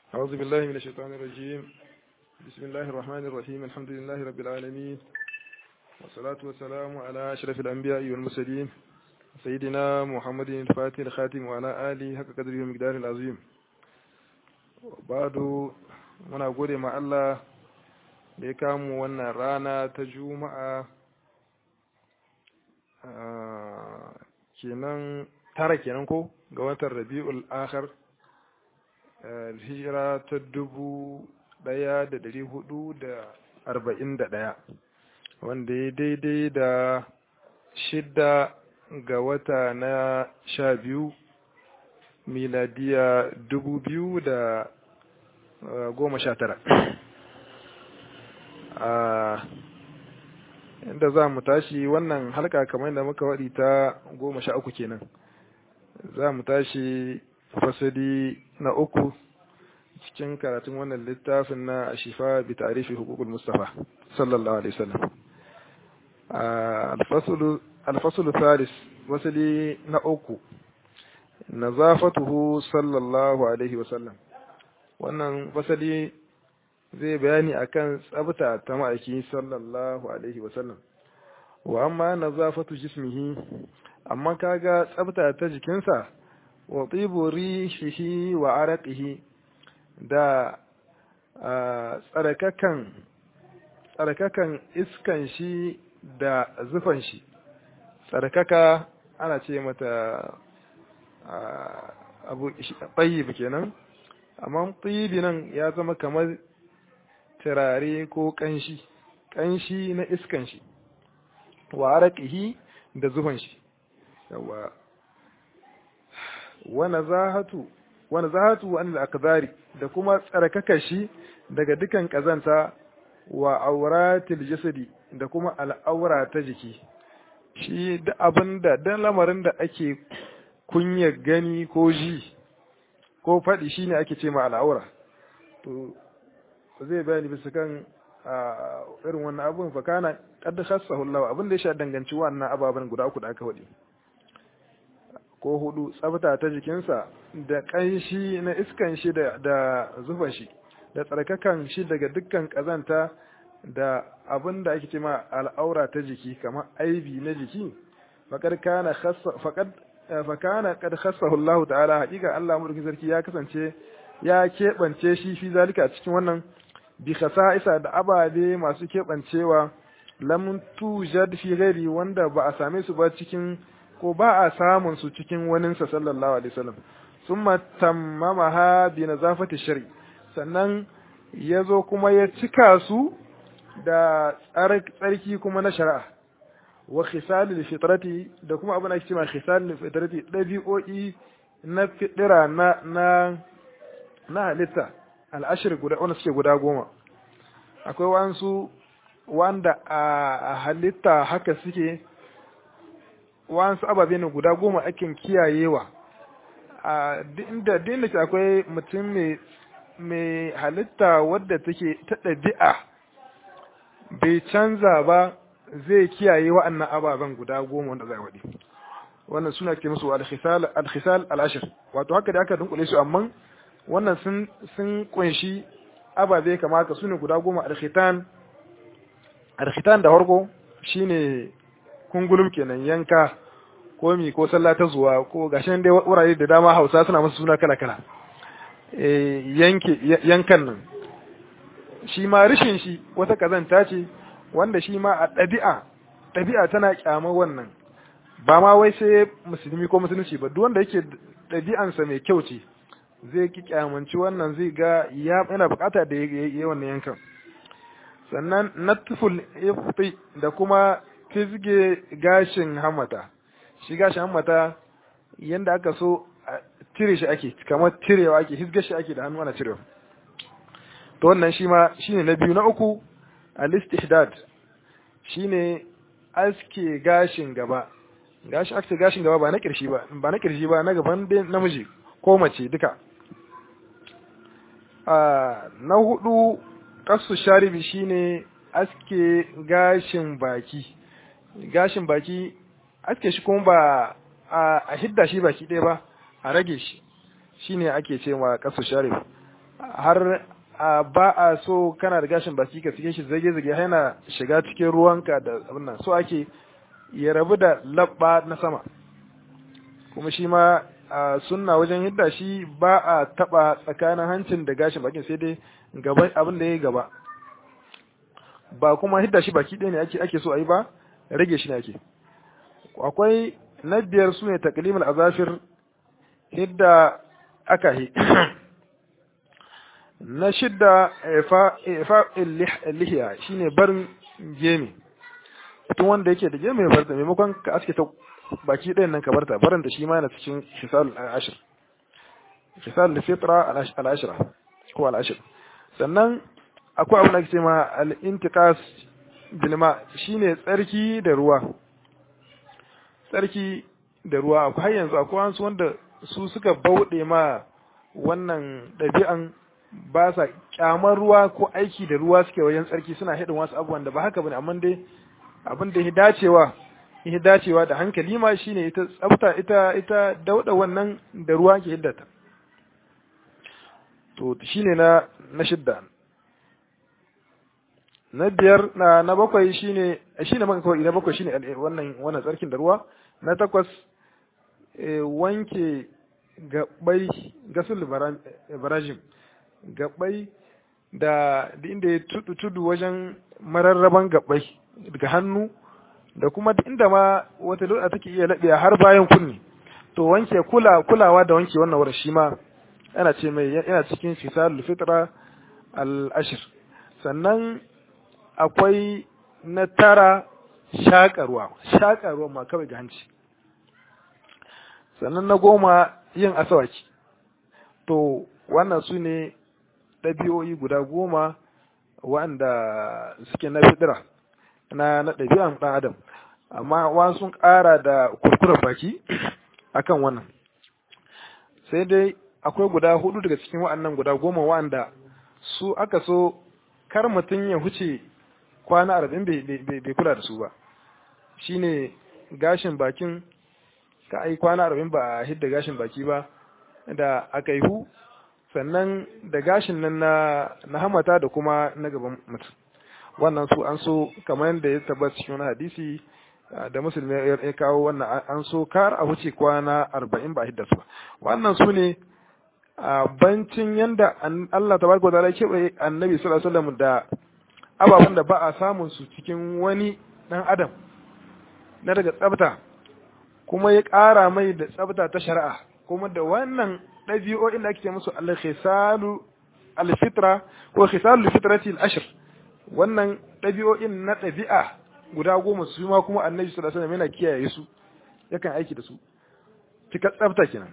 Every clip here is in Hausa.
أعوذ بالله من الشيطان الرجيم. بسم الله الرحمن الرحيم. الحمد لله رب العالمين، والصلاة والسلام على أشرف الأنبياء والمرسلين سيدنا محمد الفاتح الخاتم وعلى آله حق قدره ومقداره العظيم. وبعد muna gode ma Allah da ya kamu wannan rana ta Juma'a kenan tara kenan ko ga watan Rabiul Akhir hijira ta 1441 wanda ya daidai da 6 ga wata na 12 miladiya 2019. Inda za mu tashi wannan halka kamar da muka waɗi ta 13 kenan, za mu tashi fasali na 3 cikin karatun wannan littafin na Shifa bi ta'rifi huququl Mustafa sallallahu alaihi wasallam. Al-faslu thalith, fasali na 3, nazafatuhu sallallahu alaihi wasallam. Wannan fasali zai bayani akan tsabta ta ma'aiki sallallahu alaihi wasallam. Wa amma nazafatu jismihi, amma kaga tsabta ta jikinsa, wa tibu rihihi wa araqihi, da tsarkakan iskan shi da zufan shi. Tsarkaka ana ce mata abu tayyib kenan, amma tayyibi nan ya zama kamar turare ko kanshi na iskan shi, wa araqihi da zufan shi. yawa wa nazahatu anil aqdari, da kuma tsarkaka shi daga dukan kazanta, wa auratil jasadi, da kuma al'aura ta jiki. Shi da abinda dan lamarin da ake kunya gani ko ji ko faɗi shine ake ce ma al'aura. To zai bayani bisa kan irin wannan abun, fa kana qad khassahu Allah, abin da ya sha danganci wannan ababen guda uku da aka faɗi ko hudu: tsafta ta jikinsa, da kanshi na iskan shi da zufan shi, da tsarkakan shi daga dukkan kazanta, da abin da ake ce ma al'aura ta jiki kamar aibi na jiki. fakana qad khassahu Allah ta'ala, hakika Allah mulkin sarki ya kasance ya keɓance shi fi zalika a cikin wannan, bi khasa'isa, da ababe masu keɓancewa, lam tujad fi ghairi, wanda ba a same su ba cikin, ko ba a samun su cikin waninsa sallallahu alaihi wasallam. Summa tammamaha bi nazafati shari, sannan yazo kuma ya cika su da tsarki kuma na shari'a. Wa khisalil fitrati, da kuma abin da ake cewa khisalil fitrati, dabi'o'i na fitira na halitta al'ashir wanda suke guda 10. Akwai wansu wanda a halitta haka suke, wansu ababe ne guda 10 ake kiyayewa. Inda ke akwai mutum mai halitta wadda take ta ɗabi'a bai canza ba, zai kiyaye wa'annan ababen guda 10 wanda zai waɗi. Wannan suna ke musu al-khisal al-ashir, wato haka da aka dunkule su, amma wannan sun kunshi ababe kamar haka, sune guda 10. Al-khitan da harko shine kungulum kenan, yanka ko sallah ta zuwa, ko gashin dai wurare da dama Hausa suna masa suna kala kala. Yankan nan shi ma rishin shi wata kazanta ce, wanda shi ma a ɗabi'a tana kyamar wannan, ba ma wai sai musulmi ko musulunci ba, duk wanda yake ɗabi'ansa mai kyau ce zai ki kyamanci wannan, zai ga yana bukata da yayi wannan yankan. Sannan natful ifti, da kuma fizge gashin hammata. Shi gashin hammata yanda aka so cire shi ake, kamar cirewa ake, hizgar shi ake da hannu ana cirewa. To wannan shi ma shine na biyu. Na uku al-istihdad, shine aske gashin gaba. Aske gashin gaba ba na kirshi ba, na gaban namiji ko mace duka. Na hudu kasu sharibi, shine aske gashin baki. Gashin baki aske shi kuma ba a hidda shi baki ɗaya ba, a rage shi, shine ake cewa kasu sharif. har ba a so kana da gashin baki ka cike shi zage-zage yana shiga cikin ruwanka da abin nan, so ake ya rabu da labba na sama. Kuma shi ma sunna wajen hidda shi ba a taba tsakanin hancin da gashin bakin, sai dai gaba abin da ya yi gaba, ba kuma hidda shi baki ɗaya ne ake so a yi ba, rage shi ne ake. Akwai na biyar su ne taqlimul azafir, hidda aka yi. Na shidda ifa'il lihiya shine barin gemi. Tun wanda yake da gemi ya barta, maimakon ka aske ta baki ɗayan nan ka barta, barin da shi ma yana cikin hisalul ashir, hisalul fitra al-ashra ko al-ashir. Sannan akwai abin da ake ce ma al-intiqas bil ma, shine tsarki da ruwa. Tsarki da ruwa akwai har yanzu akwai wasu wanda su suka bauɗe ma wannan ɗabi'an, ba sa kyamar ruwa ko aiki da ruwa suke wajen tsarki, suna hidin wasu abubuwan da ba haka bane. Amma dai abin da ya dacewa da hankali ma shine ita tsafta, ita dauda wannan da ruwa ke hiddata. To shine na shidda. Na biyar na bakwai shine maka kawai, na bakwai shine wannan tsarkin da ruwa. Na takwas wanke gabbai, gasul barajim, gabbai da inda ya tudu wajen mararraban gabbai daga hannu, da kuma inda ma wata lura take iya laɓe har bayan kunni. To wanke kulawa da wanke wannan wurin shi ma yana cikin fisalul fitra al-ashir. Sannan akwai na tara shaƙarwa ma kawai ga hanci. Sannan na goma yin asawaki. To wannan su ne ɗabi'o'i guda 10 wanda suke na fitira na ɗabi'an ɗan adam, amma wasu sun ƙara da kurkurar baki akan wannan. Sai dai akwai guda 4 daga cikin wa'annan guda 10 wanda su aka so kar mutum ya huce kwana 40 bai kula da su ba. Shine gashin bakin, ka ai kwana 40 ba a hidda gashin baki ba, da aka yi sannan da gashin nan na hamata da kuma na gaban mutum. Wannan su an so, kamar yadda ya tabbata cikin wani hadisi da Muslim ya kawo, wannan an so kar a wuce kwana 40 ba a hidda su ba. Wannan su ne bancin yanda Allah tabaraka wa ta'ala ya keɓe Annabi sallallahu alaihi wasallam da ababen da ba a samun su cikin wani dan adam na daga tsafta, kuma ya ƙara mai da tsafta ta shari'a, kuma da wannan ɗabi'o'in da ake ce musu al-khisalu al-fitra ko khisalu al-fitrati al-ashr, wannan ɗabi'o'in na ɗabi'a guda 10 su ma kuma Annabi sallallahu alaihi wasallam yana kiyaye su, yakan aiki da su cika tsafta kenan.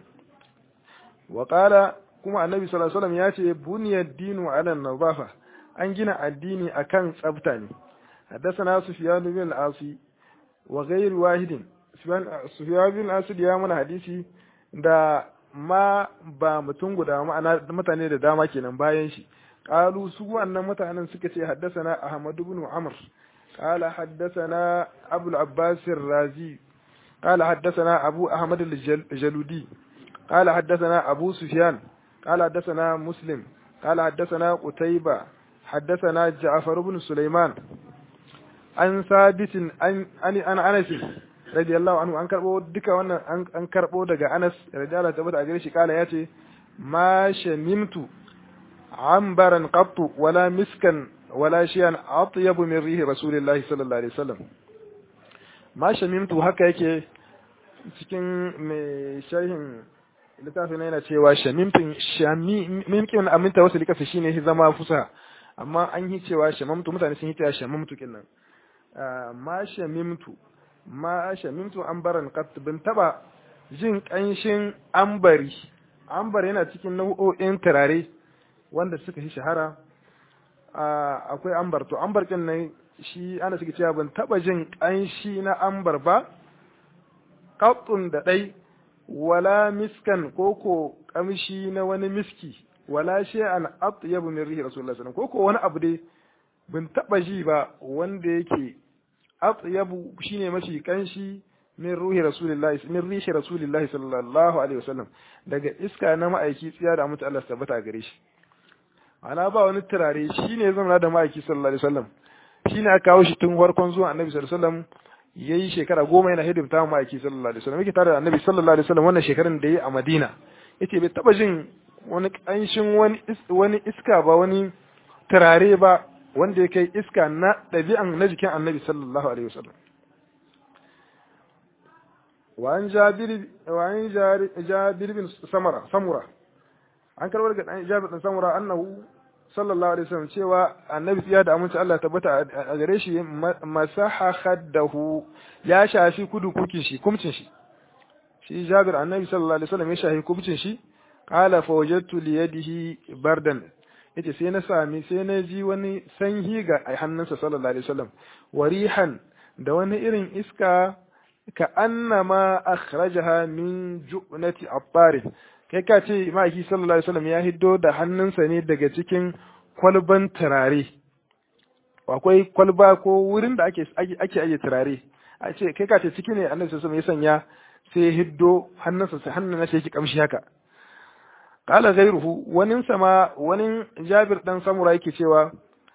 Wa qala, kuma Annabi sallallahu alaihi wasallam ya ce buniya ad-dinu ala an-nadafa, an gina addini akan tsafta ne. Haddathana Sufyan bin al-Asi wa ghayr wahidin. Sufyan bin al-Asi ya mana hadisi da ma ba mutum guda, ma'ana mutane da dama kenan bayan shi. Qalu, su wannan mutanen suka ce haddathana Ahmad ibn Amr qala haddathana Abu al-Abbas ar-Razi qala haddathana Abu Ahmad al-Jaludi qala haddathana Abu Sufyan qala haddathana Muslim qala haddathana Qutayba haddathana Ja'far ibn Sulaiman an sabitin an Anas radiyallahu anhu. An karbo duka wannan an karbo daga Anas radiyallahu ta'ala a gare shi, kala yace ma shamimtu ambaran qattu wala miskan wala shay'an atyabu min rihi rasulillahi sallallahu alaihi wasallam. Ma shamimtu haka yake cikin mai sharhin littafin yana cewa shamimkin aminta wasu likasa shine shi zama fusa, amma an yi cewa shamamtu, mutane sun yi cewa shamamtu kinnan. Ma shamimtu ambaran qattu, bin taba jin kanshin ambari. Ambar yana cikin nau'o'in turare wanda suka shi shahara. Akwai ambar, to ambar kin nan shi ana suke cewa ban taba jin kanshi na ambar ba qattun da dai, wala miskan koko kamshi na wani miski, wala shay'an atyabu min rihi rasulullahi sallallahu alaihi wasallam, koko wani abu dai ban taba ji ba wanda yake atyabu shine mafi kanshi min rihi rasulillahi sallallahu alaihi wasallam, daga iska na ma'aiki tsiya da mutu Allah tabbata gare shi. ana ba wani turare shine zama da ma'aiki sallallahu alaihi wasallam shine aka kawo shi tun farkon zuwa annabi sallallahu alaihi wasallam yayi shekara 10 yana hidimta wa ma'aiki sallallahu alaihi wasallam yake tare da annabi sallallahu alaihi wasallam wannan shekarun da yayi a Madina yace bai taba jin wani kanshin wani iska ba wani turare ba wanda ya kai iska na ɗabi'an na jikin annabi sallallahu alaihi wasallam وعن جابر بن سمرة an karbar ga Jabir bin Samura annahu sallallahu alaihi wasallam cewa annabi ya da aminci Allah tabbata a gare shi masaha khaddahu ya shafi kumcin shi shi Jabir annabi sallallahu alaihi wasallam ya shafi kumcin shi qala fa wajadtu li yadihi bardan yace sai na ji wani sanyi ga hannunsa sallallahu alaihi wasallam warihan da wani irin iska ka annama akhrajaha min ju'nati abbar kai ka ce ma'aiki sallallahu alaihi wasallam ya hiddo da hannunsa ne daga cikin kwalban turare akwai kwalba ko wurin da ake aje turare a ce kai ka ce ciki ne annabi sallallahu alaihi wasallam ya sanya sai ya hiddo hannunsa sai hannun nashi yake kamshi haka qala ghayruhu wani Jabir dan Samura yake cewa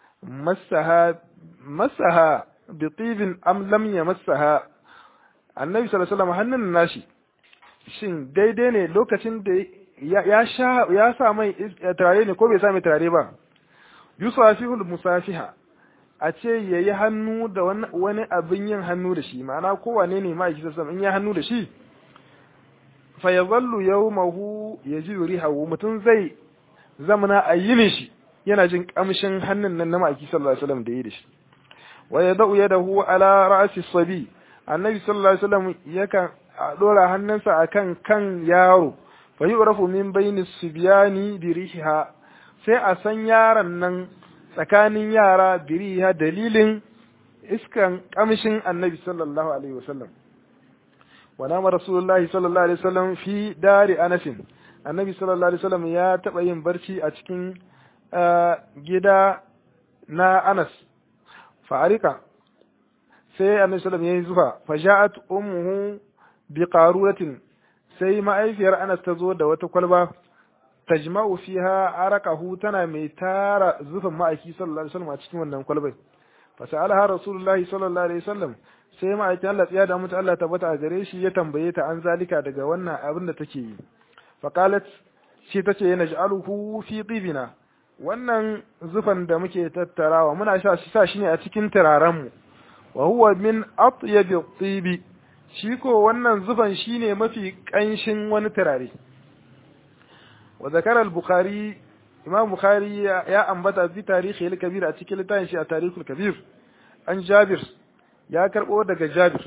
masaha bi tibin am lam yamassaha annabi sallallahu alaihi wasallam hannun nashi shin daidai ne lokacin da ya sa mai turare ne ko bai sa mai turare ba yusafihul musafiha a ce yayi hannu da wani abin yin hannu da shi ma'ana kowane ne ma yake sallallahu in ya hannu da shi fa yadhallu yawmahu yajidu rihahu mutun zai zamana ayyinin shi yana jin kamshin hannun nan na ma'aiki sallallahu alaihi wasallam da yi da shi wa yadau yadahu ala ra'si sabi annabi sallallahu alaihi wasallam yakan dora hannunsa akan kan yaro fa yu'rafu min bayni sibyani bi riha sai a san yaron nan tsakanin yara bi riha dalilin iskan kamshin annabi sallallahu alaihi wasallam wa nama rasulullahi sallallahu alaihi wasallam fi dari Anas annabi sallallahu alaihi wasallam ya taba yin barci a cikin gida na Anas fa arika sai annabi sallallahu alaihi wasallam yayi zufa fa ja'at ummuhu bi qaruratin sai ma'aifiyar Anas ta zo da wata kwalba tajma'u fiha araqahu tana mai tara zufan ma'aiki sallallahu alaihi wasallam a cikin wannan kwalbai fa sa'alaha rasulullahi sallallahu alaihi wasallam sai ma'aikin Allah tsiya da mutu Allah tabbata a gare shi ya tambaye ta an zalika daga wannan abin da take yi fa qalat shi tace yana ja'aluhu fi tibina wannan zufan da muke tattarawa muna sa shi ne a cikin turaren mu wa huwa min atyabi tibi shi ko wannan zufan shine mafi kanshin wani turare wa zakara al-bukhari imam bukhari ya ambata fi tarihi al-kabir a cikin littafin shi a tarihul kabir an jabir ya karbo daga jabir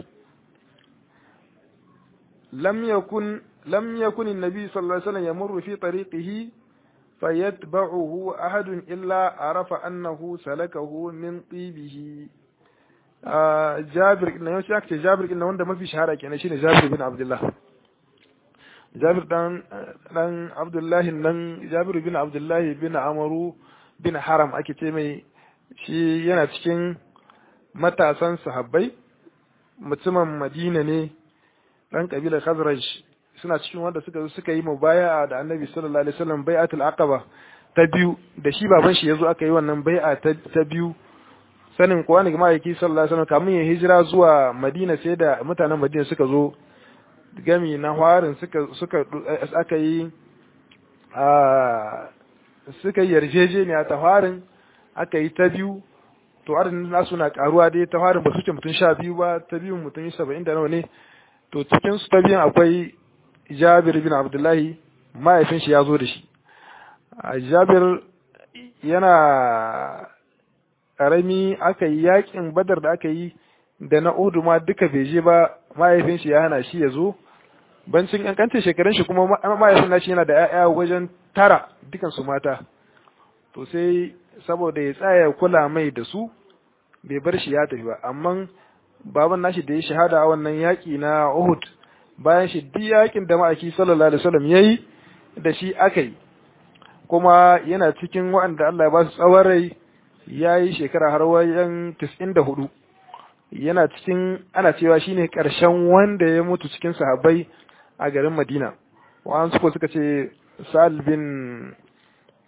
lam yakun an-nabi sallallahu alaihi wasallam yamurru fi tariqihi fayatba'uhu ahadun illa arafa annahu salakahu min tibihi Jabir na yau shi aka ce Jabir na wanda mafi shahara kenan shine Jabir bin Abdullah Jabir dan Abdullahi nan Jabir bin Abdullahi bin Amru bin Haram ake ce mai shi yana cikin matasan sahabbai mutumin Madina ne dan kabilar Khazraj suna cikin wanda suka yi mubaya'a da Annabi sallallahu alaihi wasallam bai'atul aqaba ta biyu da shi baban shi yazo aka yi wannan bai'a ta biyu sanin kuwa ne ma'aiki sallallahu alaihi wasallam kamun ya hijira zuwa Madina sai da mutanen Madina suka zo gami na harin aka yi suka yi yarjejeniya ta harin aka yi ta biyu to adadin nasu na karuwa dai ta harin ba su ce mutum 12 ba ta biyun mutum 70 da nawa ne to cikin su ta biyun akwai Jabir bin Abdullahi mahaifin shi ya zo da shi Jabir yana karami aka yi yakin Badar da aka yi da na Uhud ma duka bai je ba mahaifin shi ya hana shi ya zo bancin kankancin shekarun shi kuma mahaifin nashi yana da ƴaƴa wajen 9 dukan su mata to sai saboda ya tsaya kula mai da su bai bar shi ya tafi ba amma baban nashi da ya shahada a wannan yaki na Uhud bayan shi duk yakin da ma'aiki sallallahu alaihi wasallam yayi da shi akai kuma yana cikin waɗanda Allah ya ba su tsawon rai yayi shekara har wajen 94 yana cikin ana cewa shine karshen wanda ya mutu cikin sahabbai a garin Madina wa'an suka ce Sa'al bin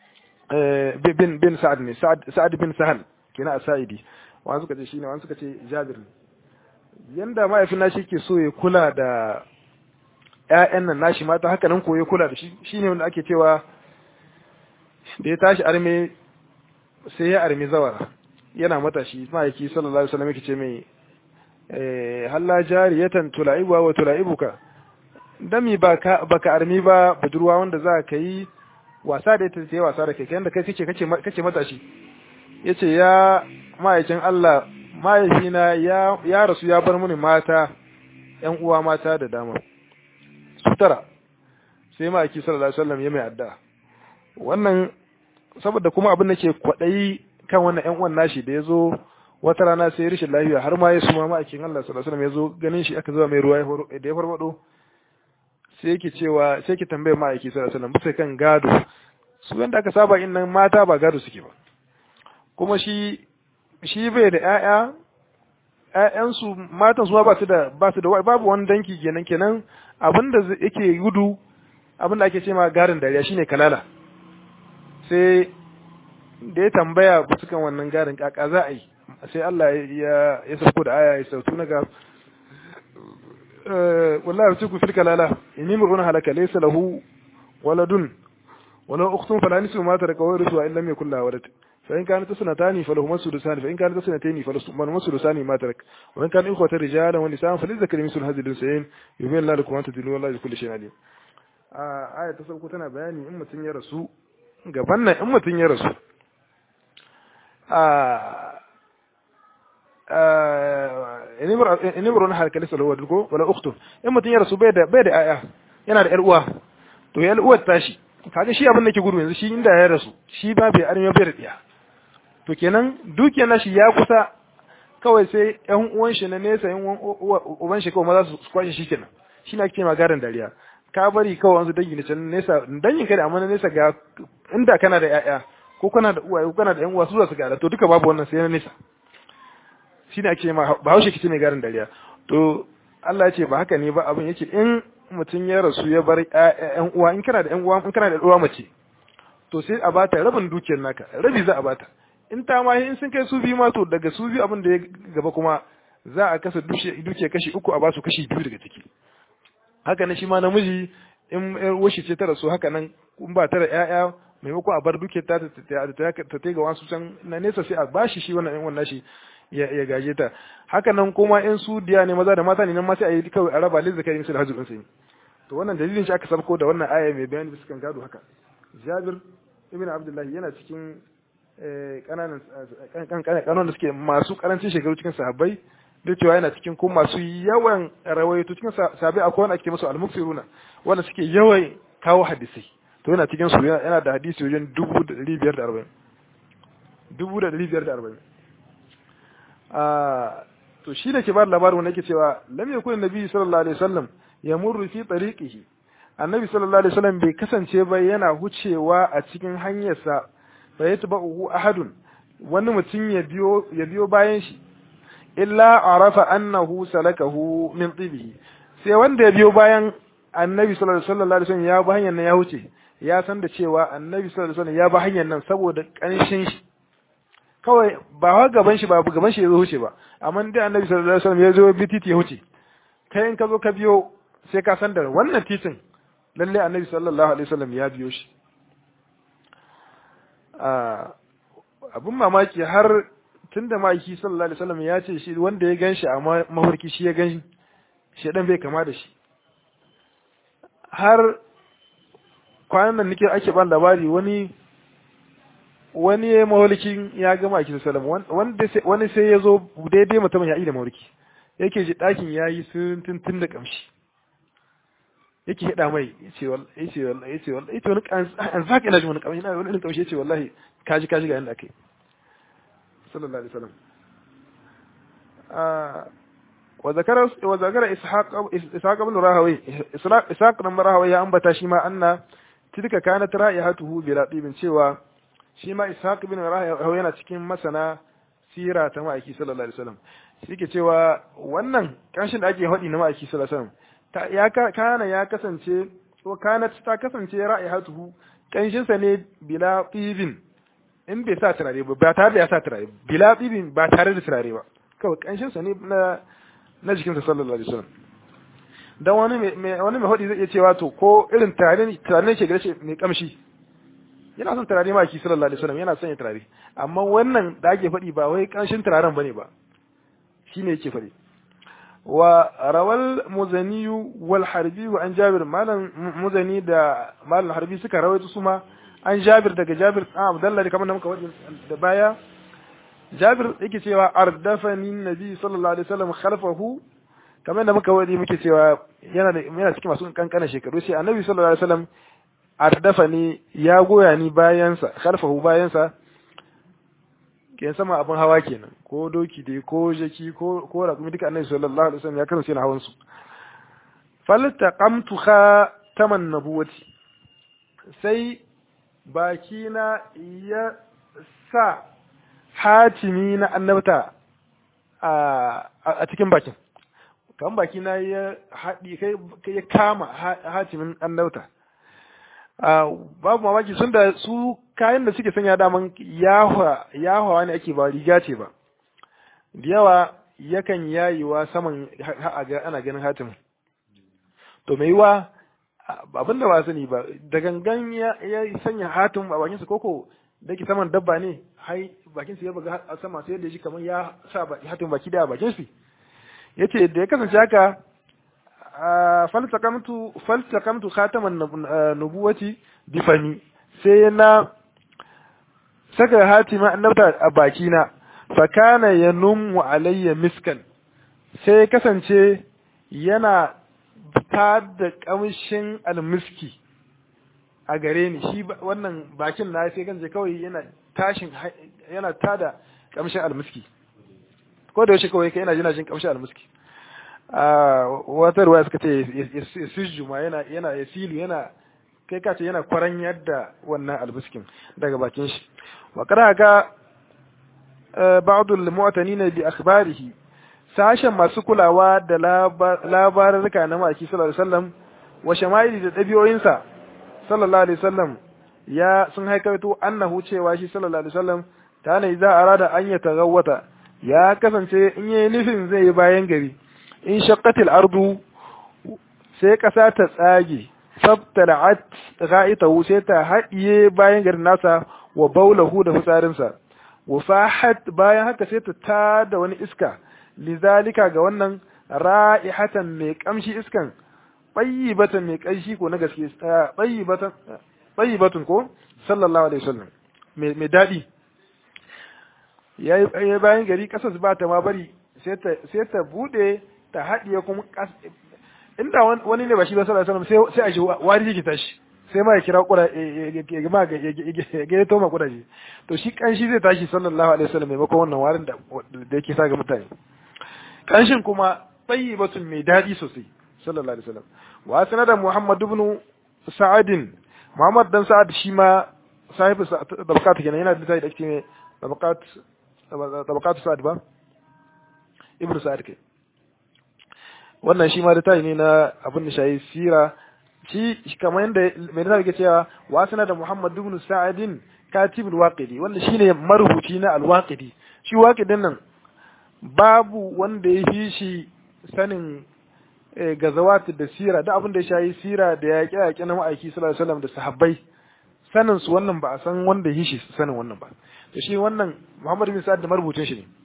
bin Sa'ad ne Sa'ad bin Sahal kenan Sa'idi wani suka ce shine wani suka ce Jabir yanda mahaifin nashi ke so ya kula da ƴaƴan nan nashi mata haka nan ko ya kula da shi shine wanda ake cewa da ya tashi arme sai ya arme zawara yana matashi mahaifi sallallahu alaihi wasallam yake ce mai halla jariyatan tula'ibuha wa tula'ibuka dami baka armi ba budurwa wanda za ka yi wasa da ita sai wasa da kai yanda kai kace matashi yace ya mahaifin Allah mahaifina ya rasu ya bar mini mata ƴan uwa mata da dama sutara sai mahaifi sallallahu alaihi wasallam ya mai addu'a wannan saboda kuma abin da ke kwadayi kan wannan ƴan uwan nashi da yazo wata rana sai rishin lafiya har ma ya suma ma'aikin Allah sallallahu alaihi wasallam yazo ganin shi aka zuba mai ruwa da ya farfado sai yake cewa sai yake tambaye ma'aiki sallallahu alaihi wasallam bisa kan gado su wanda aka saba in nan mata ba gado suke ba kuma shi bai da ƴaƴansu matan su ba su da babu wani danki kenan abinda yake gudu abinda ake ce ma garin dariya shine kalala sai da ya tambaya bisa kan wannan garin kaka za a yi sai Allah ya sauko da aya ya sautu naga wallahi tuku fil kalala inni muruna halaka laysa lahu waladun wala ukhtun fala nisu ma taraka wa rusu illa lam yakul lahu walad fa in kanat sanatani falahu sudusani fa in kanat sanataini falahu sudusani ma tarak wa in kana ikhwatan rijalan wa nisaa falizakari mislu hadhihi al-unsayayn yubayyin Allahu lakum an tadillu wallahi bi kulli shay'in alim aya ta sauko tana bayani in mutun ya rasu gaban nan in mutun ya rasu inimrun halaka laysa lahu walad ko wala ukhtun in mutun ya rasu bai da aya yana da yar uwa to yar uwar tashi kaga shi abin da ke gudu yanzu shi inda ya rasu shi ba bai arme bai da diya to kenan dukiyar nashi ya kusa kawai sai ƴan uwan shi na nesa ƴan uban shi kawai maza su kwashe shi kenan shi na ake magaran dariya ka bari kawai wanzu dangi ne can nesa dangin kai da amma na nesa ga inda kana da ƴaƴa ko kana da uwaye ko kana da ƴan uwa su za su gada to duka babu wannan sai na nesa shi ne ake ma ba haushe kice mai garin dariya to Allah ya ce ba haka ne ba abin yake in mutum ya rasu ya bar ƴan uwa in kana da ƴan uwa in kana da uwa mace to sai a bata rabin dukiyar naka rabi za a bata in ta ma in sun kai su biyu ma to daga su biyu abin da ya gaba kuma za a kasa dukiyar kashi uku a basu kashi biyu daga ciki haka ne shi ma namiji in washi ce ta rasu haka nan in ba ta da ƴaƴa maimakon a bar dukiyar ta ta ga wasu can na nesa sai a bashi shi wannan ƴan wannan shi ya gaje ta haka nan kuma in su diya ne maza da mata ne nan ma sai a yi kawai a raba lizzakari misal hajjul unsayi to wannan dalilin shi aka sabko da wannan aya mai bayani bisa kan gado haka Jabir ibn Abdullah yana cikin kananan da suke masu karancin shekaru cikin sahabbai da cewa yana cikin kuma masu yawan rawaito cikin sahabbai akwai wanda ake musu al-muksiruna wanda suke yawan kawo hadisi to yana cikin su yana da hadisi wajen 1540 to shi da ke ba labarin wanda yake cewa lam yakun nabi sallallahu alaihi wasallam yamurru fi tariqihi annabi sallallahu alaihi wasallam bai kasance ba yana hucewa a cikin hanyarsa fa yatba'uhu ahadun wani mutum ya biyo bayan shi illa arafa annahu salakahu min tibihi sai wanda ya biyo bayan annabi sallallahu alaihi wasallam ya bi hanyar nan ya huce ya san da cewa annabi sallallahu alaihi wasallam ya bi hanyar nan saboda kanshin shi kawai ba wa gaban shi ba gaban shi ya zo huce ba amma dai annabi sallallahu alaihi wasallam ya zo bi titi ya huce kai in ka zo ka biyo sai ka san da wannan titin lalle annabi sallallahu alaihi wasallam ya biyo shi abun mamaki har tunda maki sallallahu alaihi wasallam ya ce shi wanda ya ganshi a mafarki shi ya ganshi shedan bai kama da shi har kwanan nan nake ake ban labari wani ya mafarkin ya ga maki sallallahu alaihi wasallam wani sai ya zo daidai mutumin ya yi da mafarki yake ji dakin yayi sun tuntun da kamshi yake hada mai yace wallahi wani an zaka ina ji wani kamshi ina wani kamshi yace wallahi kaji ga yanda akai sallallahu alaihi wasallam wa zakara ishaq ibn rahawi ishaq ibn rahawi ya ambata shi ma anna tilka kanat ra'ihatuhu bi latibin cewa shi ma ishaq ibn rahawi yana cikin masana sira ta ma'aiki sallallahu alaihi wasallam yake cewa wannan kanshin da ake hadi na ma'aiki sallallahu alaihi wasallam ya kasance ko kanat ta kasance ra'ihatuhu kanshin sa ne bila tibin in bai sa turare ba tare da ya sa turare bila bibin ba tare da turare ba kawai kanshin sa ne na jikinsa sallallahu alaihi wasallam dan wani mai hodi zai iya cewa to ko irin turare ne ke gare shi mai kamshi yana son turare ma ki sallallahu alaihi wasallam yana son ya turare amma wannan da ake faɗi ba wai kanshin turaren bane ba shine yake faɗi wa rawal muzani wal harbi wa an jabir malan muzani da malan harbi suka rawaito su ma an jabir daga jabir abdullahi kamar da muka wajen da baya jabir yake cewa ardafani nabi sallallahu alaihi wasallam khalfahu kamar da muka waje muke cewa yana cikin masu kankanan shekaru sai annabi sallallahu alaihi wasallam ardafani ya goya ni bayansa khalfahu bayansa ke sama abin hawa kenan ko doki dai ko jaki ko raƙumi duka annabi sallallahu alaihi wasallam ya kasance na hawan su faltaqamtu khataman nabuwati sai bakina ya sa hatimi na annabta a cikin bakin kan bakina ya haɗi kai ya kama hatimin annabta babu mamaki sun da su kayan da suke sanya daman yahawa ne ake ba riga ce ba da yawa yakan yayiwa saman ana ganin hatimin to mai yiwa abin da ba sani ba da gangan ya sanya hatim a bakinsa koko da ke saman dabba ne hai bakinsa ya buga a sama sai da ji kamar ya sa hatim baki da bakin shi yace da ya kasance haka faltakamtu khataman nubuwati bi fami sai na saka hatima annabta a bakina fa kana yanum alayya miskan sai kasance yana ta da kamshin almiski a gare ni shi wannan bakin na sai ganje kawai yana tada kamshin almiski ko da yaushe kawai kai yana jin kamshin almiski wata ruwa suka ce sijjuma yana yasilu yana kai kace yana kwaran yadda wannan albiskin daga bakin shi wa qara'aka ba'd al-mu'tanina bi akhbarihi sashen masu kulawa da labarurruka na maki sallallahu alaihi wasallam wa shama'ili da dabi'oyinsa sallallahu alaihi wasallam ya sun haikaito annahu cewa shi sallallahu alaihi wasallam ta ne za arada an ya tagawata ya kasance in yayi nufin zai yi bayan gari in shaqqatil ardu sai kasa ta tsage sabtala'at ra'itahu sai ta haɗiye bayan garin nasa wa baulahu da fitsarinsa wa fahat bayan haka sai ta tada wani iska lizalika ga wannan ra'ihatan mai kamshi iskan tayyibatan mai kanshi ko na gaske tayyibatun ko sallallahu alaihi wasallam mai dadi yayi bayan gari kasas ba ta ma bari sai ta bude ta haɗiye kuma inda wani ne ba shi ba sallallahu alaihi wasallam sai a ji wari yake tashi sai ma ya kira kura ya to ma kura to shi kanshi zai tashi sallallahu alaihi wasallam maimakon wannan warin da yake sa ga mutane kanshin kuma tayyibatun mai dadi sosai sallallahu alaihi wasallam wa sanada Muhammad ibn Sa'ad Muhammad dan Sa'ad shi ma sahibi tabaqat kenan yana da da cikin tabaqat Sa'ad ba ibn Sa'ad kai wannan shi ma da tayi ne na abin da shayi sira shi kamar yanda mai da yake cewa wa sanada Muhammad ibn Sa'ad katib al-Waqidi wanda shine marubuci na al-Waqidi shi Waqidin nan babu wanda ya fi shi sanin gazawat da sira da abin da ya shayi sira da yaƙe-yaƙe na ma'aiki sallallahu alaihi wasallam da sahabbai sanin su wannan ba a san wanda ya shi sanin wannan ba to shi wannan Muhammad bin Sa'ad da marubucin shi ne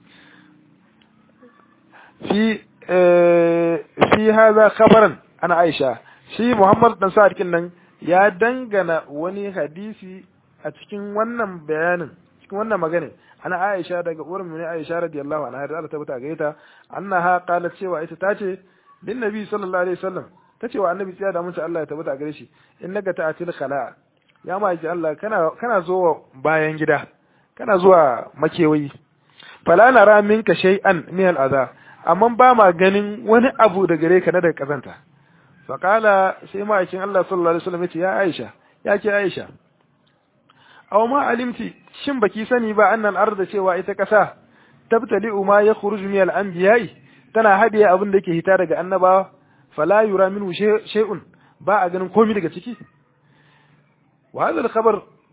fi hadha khabaran ana Aisha shi Muhammad dan Sa'ad kin nan ya dangana wani hadisi a cikin wannan bayanin cikin wannan magana ana Aisha daga uwar mu ne Aisha radiyallahu anha da Allah ta bata gaita annaha qalat cewa ita tace din nabi sallallahu alaihi wasallam tace wa annabi sai da mun Allah ya tabbata gare shi innaka ta'til khala ya ma ji Allah kana zuwa bayan gida kana zuwa makewayi fala nara minka shay'an min al'adha amma ba ma ganin wani abu da gare ka na daga kazanta fa qala sai ma aikin Allah sallallahu alaihi wasallam yace ya Aisha yake Aisha aw ma alimti shin baki sani ba annal arda cewa ita kasa tabtali'u ma yakhruju min al-anbiya'i tana hadiye abin da yake hita daga annabawa fala yura minhu shay'un ba a ganin komai daga ciki wa hadha al-khabar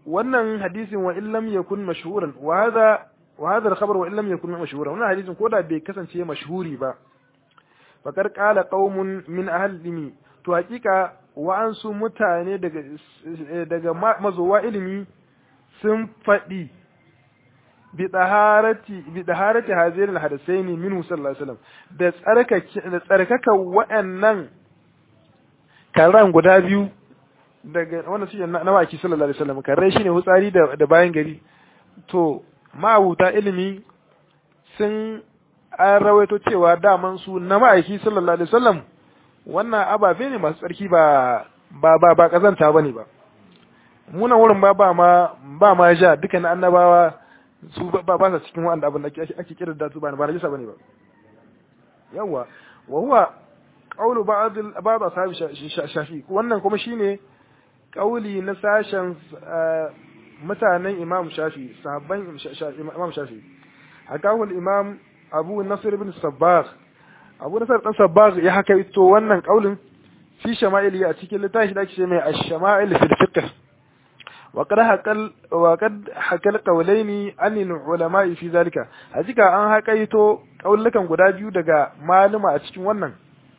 wannan hadisin wa illam yakun mashhuran wa hadha al-khabar wa illam yakun mashhuran wannan hadisin koda bai kasance mashhuri ba fakar qala qaumun min ahli to hakika wa'ansu mutane daga mazowa ilimi sun faɗi bi taharati haziril hadasaini minhu sallallahu alaihi wasallam da tsarkaka wa'annan karan guda biyu daga wannan shi na waki sallallahu alaihi wasallam karrai shine hutsari da bayan gari to ma'abuta ilimi sun an rawaito cewa daman su na ma'aiki sallallahu alaihi wasallam wannan ababe ne masu tsarki ba kazanta bane ba muna wurin ba ma ja dukkan annabawa su ba sa cikin wanda abin da ake kira da su ba rajisa bane ba yawa wa huwa qawlu ba'd ashabi shafi wannan kuma shine kauli na sashen mutanen imam shafi sahabban imam shafi hakahu al-imam abu nasir ibn sabbagh abu nasir dan sabbagh ya hakaito wannan kaulin fi shama'ili a cikin littafi da ake ce mai ash-shama'il fil fiqh وقد حكى القولين عن العلماء في ذلك hakika an hakaito kaulukan guda biyu daga maluma a cikin wannan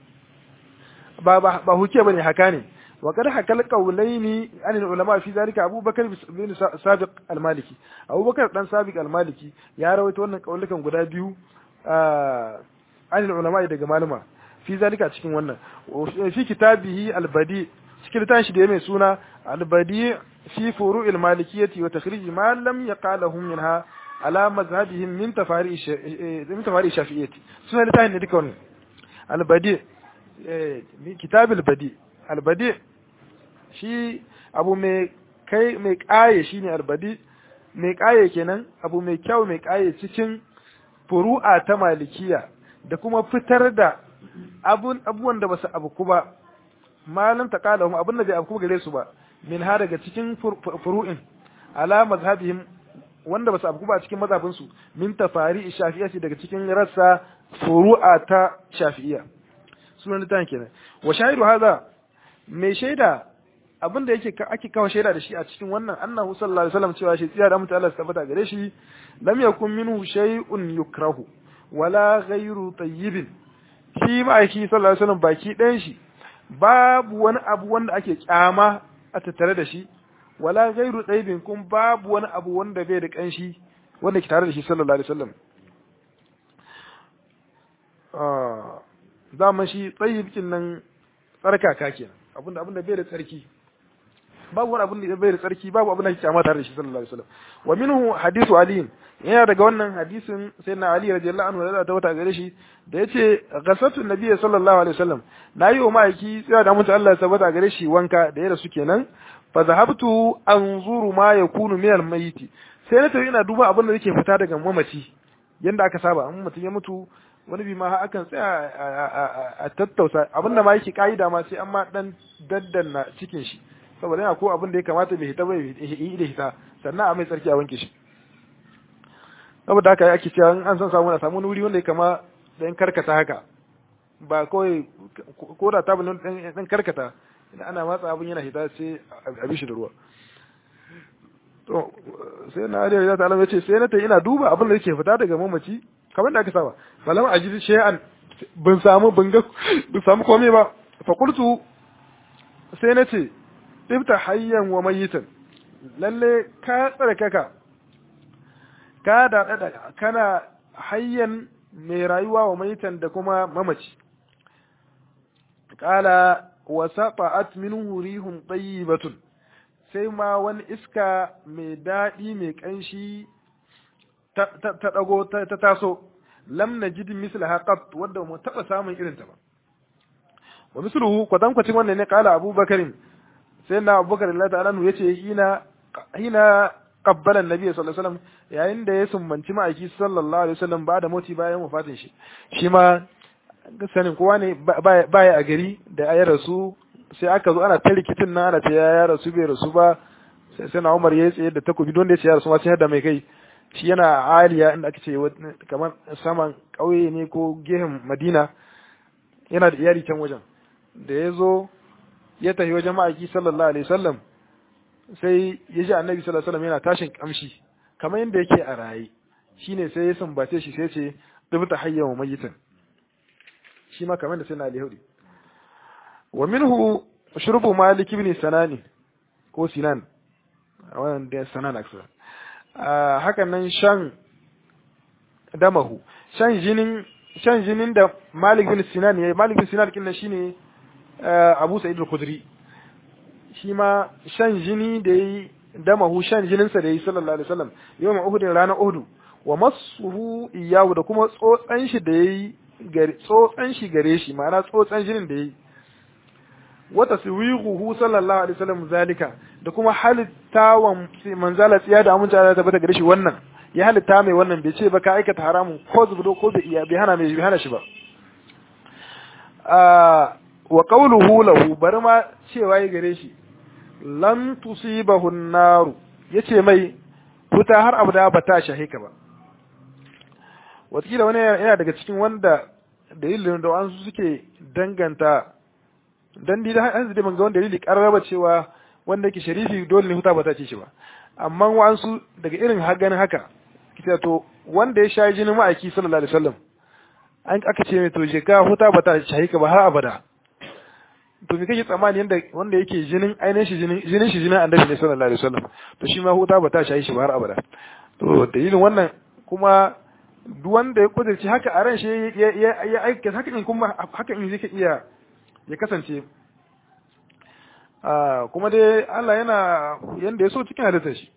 ba huke bane haka ne وقد حكى القولين عن العلماء في ذلك ابو بكر بن سابق المالكي ابو بكر dan sabiq al-maliki ya rawaito wannan kaulukan guda biyu عن العلماء daga maluma fi zalika cikin wannan fi kitabihi al-badi cikin littafin shi da mai suna al-badi في فروع المالكية وتخريج ما لم يقالهم منها على مذهبهم من تفاريع الشافعية سنة لتاهن ديكون البديع كتاب البديع شي أبو مي ƙaye shine albadi mai ƙaye kenan abu mai kyau mai ƙaye cikin furu'a ta malikiya da kuma fitar da abubuwan da basu abu ba malam taqalahum abun da bai abu gare su ba min ha daga cikin furu'in ala mazhabihim wanda basu abu ba cikin mazhabin su min tafari shafi'iyya daga cikin rassa furu'a ta shafi'iyya sunan litan kenan wa shahidu hada mai shaida abinda yake ake kawo shaida da shi a cikin wannan annahu sallallahu alaihi wasallam cewa shi tsiya da mutu Allah tabbata gare shi lam yakun minhu shay'un yukrahu wala ghayru tayyibin shi ma aiki sallallahu alaihi wasallam baki ɗayan shi babu wani abu wanda ake kyama a tattare da shi wala ghayru tayyibin kun babu wani abu wanda bai da kanshi wanda ke tare da shi sallallahu alaihi wasallam zaman shi tsayyibkin nan tsarkaka kenan abinda bai da tsarki babu wani abin da bai da tsarki babu abin da yake kyama tare da shi sallallahu alaihi wasallam wa minhu hadithu ali yana daga wannan hadisin sayyidina ali radiyallahu anhu da ta wata gare shi da yace ghasatu nabiyyi sallallahu alaihi wasallam nayi wa maiki tsaya da mutu Allah ya tabbata gare shi wanka da ya rasu kenan fa zahabtu anzuru ma yakunu min al-mayyit sai na tafi ina duba abin da yake fita daga mamaci yanda aka saba in mutum ya mutu wani bi ma akan tsaya a tattausa abinda ma yake kaida ma sai amma dan daddanna cikin shi saboda yana ko abin da ya kamata bai hita bai yi da hita sannan a mai tsarki a wanke shi saboda haka ake cewa an san samu wuri wanda ya kama dan karkata haka ba kawai ko da tabulin dan karkata idan ana matsa abin yana hita sai a bishi da ruwa to sai na da ya ta'ala yace sai na ta ina duba abin da yake fita daga mamaci kamar da aka saba falam ajid shay'an bin samu komai ba fa qultu sai na ce ibta hayyan wa mayitan lalle ka tsarkaka ka da kana hayyan mai rayuwa wa mayitan da kuma mamaci qala wa saqat minhu rihum tayyibatun sai ma wani iska mai dadi mai kanshi ta dago ta taso lam najid mislaha qat wanda mu taba samun irin ta ba wa misluhu kwatankwacin wannan ne qala abubakarin sai na abubakar Allah ta'ala nu yace hina qabbala annabi sallallahu alaihi wasallam yayin da ya sumbanci ma'aiki sallallahu alaihi wasallam ba da moti bayan wafatin shi ma sanin kowa ne baya a gari da ya rasu sai aka zo ana ta rikitin nan ana ta ya rasu bai rasu ba sai na Umar ya tsaye da takobi don da ya rasu ma sai da mai kai shi yana aliya inda aka ce kamar saman kauye ne ko gehen Madina yana da iyali can wajen da ya zo ya tafi wajen ma'aiki sallallahu alaihi wasallam sai ya ji annabi sallallahu alaihi wasallam yana tashin kamshi kamar yadda yake a raye shine sai ya sumbace shi sai ce dubta hayyan wa mayitan shi ma kamar da sai na alihudi wa minhu shurbu malik ibn sanani ko sinan wannan da sanan aksa hakan nan shan damahu shan jinin da malik ibn sinan yayi malik ibn sinan kin shine abu sa'id al-khudri shi ma shan jini da yayi damahu shan jininsa da yayi sallallahu alaihi wasallam yawm uhud ranar uhud wa masuhu iyahu da kuma tsotsan shi da yayi tsotsan shi gare shi ma'ana tsotsan jinin da yayi wa taswiquhu sallallahu alaihi wasallam zalika da kuma halittawan manzala tsiya da amince Allah tabbata gare shi wannan ya halitta mai wannan bai ce ba ka aikata haramun ko zubdo ko bai iya bai hana shi ba wa qawluhu lahu bar ma cewa ya gare shi lan tusibahu an-nar yace mai wuta har abada ba ta shahe ka ba wataƙila wani yana daga cikin wanda dalilin da wasu suke danganta dan dai an zai ban ga wanda dalili karraba cewa wanda yake sharifi dole ne huta ba ta ce shi ba amma wasu daga irin ganin haka kita to wanda ya sha jinin ma'aiki sallallahu alaihi wasallam an aka ce mai to je ka huta ba ta shahe ka ba har abada to me kake tsammani yanda wanda yake jinin ainihin shi jinin annabi ne sallallahu alaihi wasallam to shi ma huta ba ta shahi shi ba har abada to dalilin wannan kuma duk wanda ya kudurci haka a ran shi ya aika haka in kuma haka in zai iya ya kasance kuma dai Allah yana yanda ya so cikin halittar shi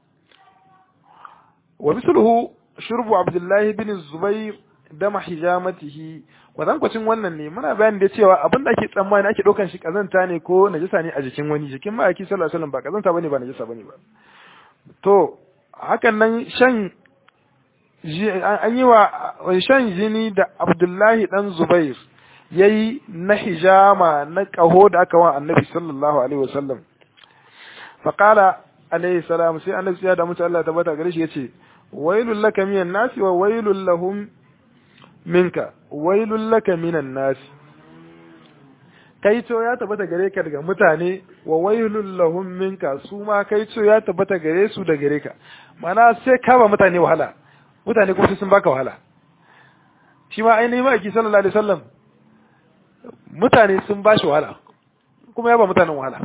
wa misluhu shurbu Abdullahi bin Zubair dama hijamatihi kwatan wannan ne muna bayani da cewa abin da ake tsammani ake daukan shi kazanta ne ko najisa ne a jikin wani jikin ma'aiki sallallahu alaihi wasallam ba kazanta bane ba najisa bane ba to hakan nan shan an yi wa shan jini da Abdullahi dan Zubair yayi na hijama na kaho da aka wa annabi sallallahu alaihi wasallam fa qala alaihi salam sai annabi ya da mutu Allah tabbata gare shi yace wailul laka minan nasi wa wailul lahum minka wailul laka minan nas kaito ya tabbata gare ka daga mutane wa wailul lahum minka su ma kaito ya tabbata gare su da gare ka mana sai ka ba mutane wahala mutane kuma sun baka wahala shi ma ainihin ma'aiki sallallahu alaihi wasallam mutane sun ba shi wahala kuma ya ba mutanen wahala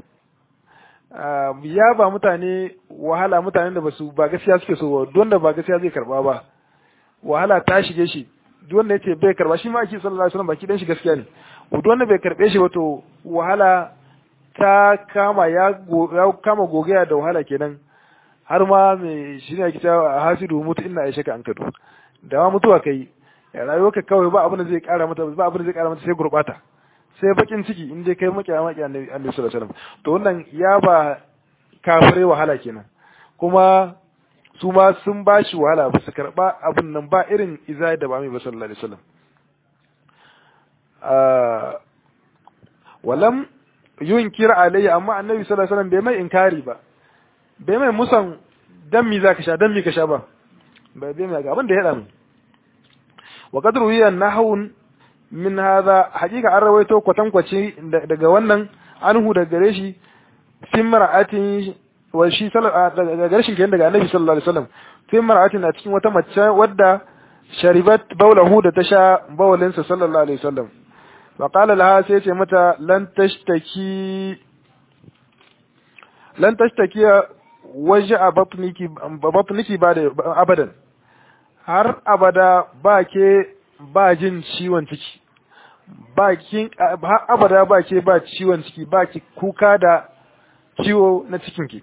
ya ba mutane wahala mutanen da ba gaskiya suke so ba don da ba gaskiya zai karba ba wahala ta shige shi duk wanda yace bai karba shi ma ake sallallahu alaihi wasallam baki dan shi gaskiya ne duk wanda bai karbe shi wato wahala ta kama ya kama gogaya da wahala kenan har ma me shine ake cewa hasidu mutu inna aishaka an kadu da ma mutuwa kai ya rayuwa ka kawai ba abin da zai kara mata ba abin da zai kara mata sai gurbata sai bakin ciki in dai kai makiya annabi sallallahu alaihi wasallam to wannan ya ba kafirai wahala kenan kuma su ma sun ba shi wahala ba su karɓa abin nan ba irin izai da ba mai ba sallallahu alaihi wasallam walam yunkir alayya amma annabi sallallahu alaihi wasallam bai mai inkari ba bai mai musan dan mi zaka sha dan mi ka sha ba bai mai ga abin da ya hada mu wa qadru hiya nahun min hadha hakika an rawaito kwatankwaci daga wannan anhu daga gare shi fi mar'atin wa shi daga garshin kenan daga annabi sallallahu alaihi wasallam fi mar'atin a cikin wata mace wadda sharibat bawlahu da ta sha bawlinsa sallallahu alaihi wasallam wa qala laha sai ce mata lan tashtaki waj'a batniki ba da abadan har abada ba ke ba jin ciwon ciki har abada ba ke ba ciwon ciki ba ki kuka da ciwo na cikinki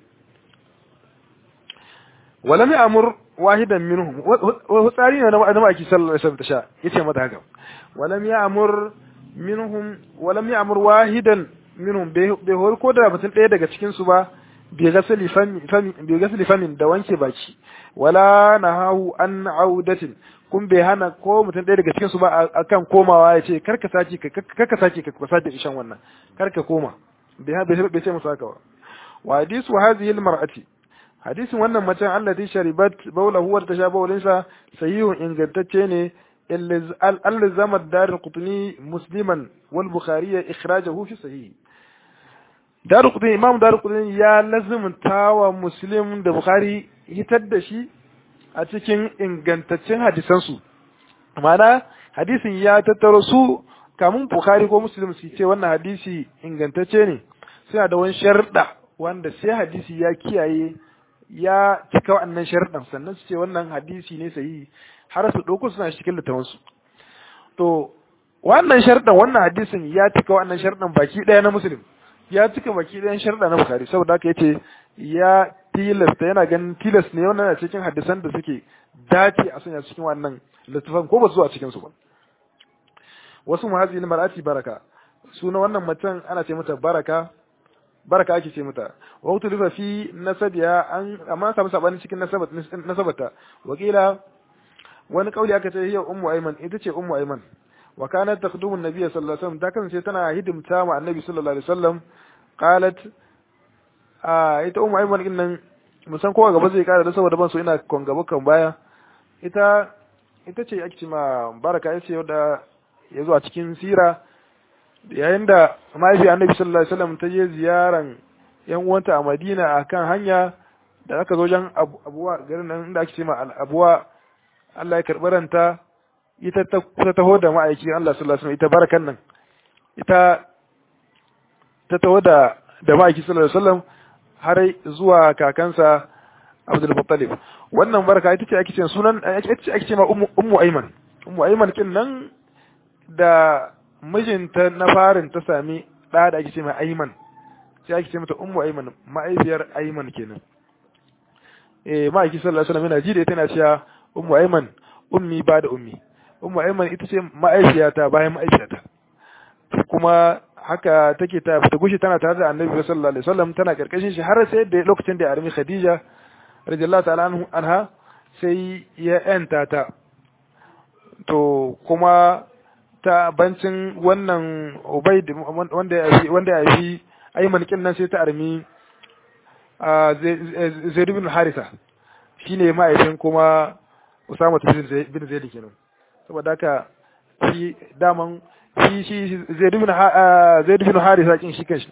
walam ya'mur wahidan minhum wa tsari ne na maki sallallahu alaihi wasallam tasha yace mata haka walam ya'mur wahidan minhum bai hor ko da mutum ɗaya daga cikin su ba bi gasali famin da wanke baki wala nahahu an audatin kun bai hana ko mutum ɗaya daga cikin su ba akan komawa yace karka saki ka sake ishan wannan karka koma bai ce musu haka ba wa hadisu hadhihi almar'ati hadisin wannan macen allati sharibat bawlahu wa tasha bawlinsa sahihun ingantacce ne al-zama dar qutni musliman wal bukhari ikhrajahu fi sahih Daruqutni Imam Daruqutni ya lazimta wa Muslim da Bukhari hitar da shi a cikin ingantaccen hadisansu. Ma'ana hadisin ya tattaro su kamun Bukhari ko Muslim su ce wannan hadisi ingantacce ne, suna da wani sharda wanda sai hadisi ya kiyaye ya cika wannan sharɗan sannan su ce wannan hadisi ne sahihi, har su ɗauko suna cikin littafansu. To wannan sharɗan wannan hadisin ya cika wannan sharɗan baki ɗaya na Muslim, ya cika baki ɗayan sharɗa na Bukhari, saboda haka yace ya tilasta, yana ganin tilas ne wannan cikin hadisan da suke dace a sanya cikin wannan littafin ko ba su a cikin su ba. Wasu muhazi ne mar'ati baraka, suna wannan mutum ana ce mata baraka ake ce mata. Wa utulifa fi nasabiya an amma samu sabani cikin nasabata. Wakila wani kauli aka ce hiya ummu ayman, ita ce ummu ayman. Wa kanat takhdumu an-nabiy sallallahu alaihi wasallam, ta kasance tana hidimta ma annabi sallallahu alaihi wasallam. Qalat ita ummu ayman din nan musan kowa gaba zai kara da saboda ban so ina kon gaba kan baya. Ita ce ake ce ma baraka, yace da yazo a cikin sira yayin da mahaifi annabi sallallahu alaihi wasallam ta je ziyaran yan uwanta a Madina akan hanya da aka zo wajen abuwa garin nan inda ake ce ma abuwa, Allah ya karɓi ranta, ita ta taho da ma'aikin Allah sallallahu alaihi wasallam, ita barakan nan ita ta taho da ma'aikin sallallahu alaihi wasallam har zuwa kakansa Abdul Muttalib. Wannan baraka ita ce ake ce sunan ake ce ma ummu Ayman. Ummu Ayman kin nan da mijinta na farin ta sami ɗa da ake ce mai Ayman, sai ake ce mata ummu Ayman, ma'aifiyar Ayman kenan. Ma'aiki sallallahu alaihi wasallam yana ji da ita yana cewa ummu Ayman ummi ba da ummi. Ummu Ayman ita ce ma'aifiyata bayan ma'aifiyata. Kuma haka take ta gushi tana tare da Annabi sallallahu alaihi wasallam, tana karkashin shi har sai da lokacin da ya armi Khadija radiyallahu ta'ala anha sai ya yanta ta. To kuma ta bancin wannan Ubayd wanda ya yi Ayman kin nan sai ta armi Zaid ibn Haritha, shine ma'aifin kuma Usama bin Zaid kenan. Saboda haka shi daman shi Zaid ibn Haritha kin shi kanshi